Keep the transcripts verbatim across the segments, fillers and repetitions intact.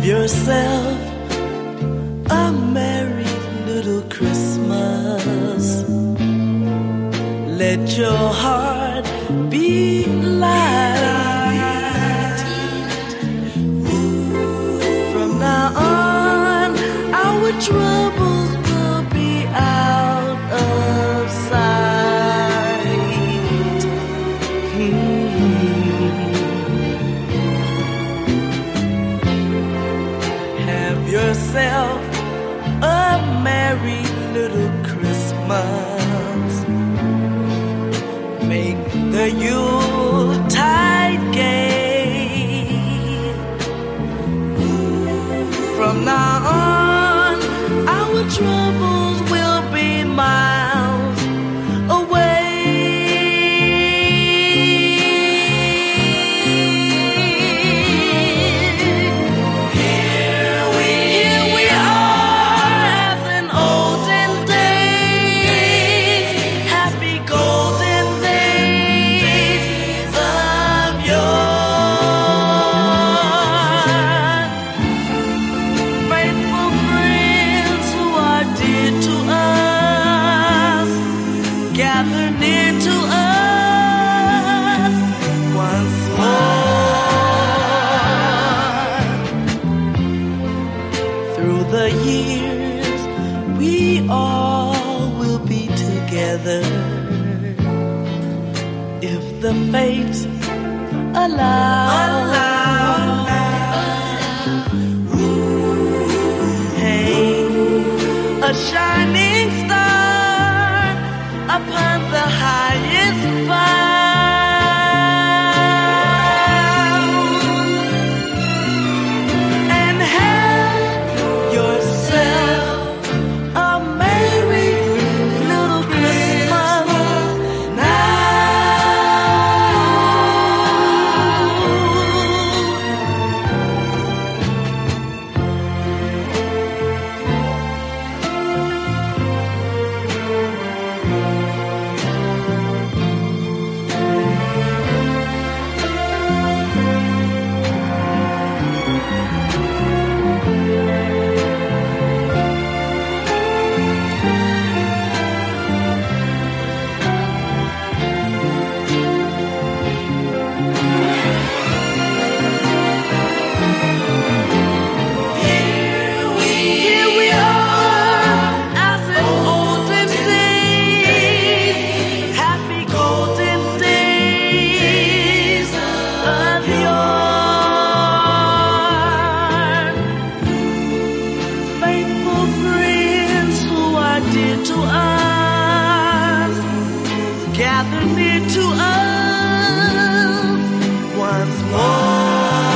yourself a merry little Christmas. Let your heart be light. From now on, our troubles will be out of sight. Hmm. Have yourself a merry little Christmas. Make the Yuletide gay. From now on, our troubles will be miles away. Here we, here we are as in olden days, happy golden days of yore. Faithful friends who are dear to us, gather near to us once more. Through the years, we all will be together, if the fates allow. Hang a shining star upon the highest bough, and have yourself a merry little Christmas now. Here we, here we are as in olden days, happy golden days of yore. Faithful friends who are dear to us, gather near to us once more.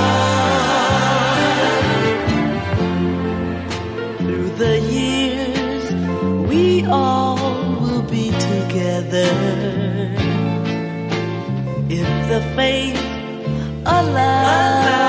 Through the years, we all will be together, if the faith allows.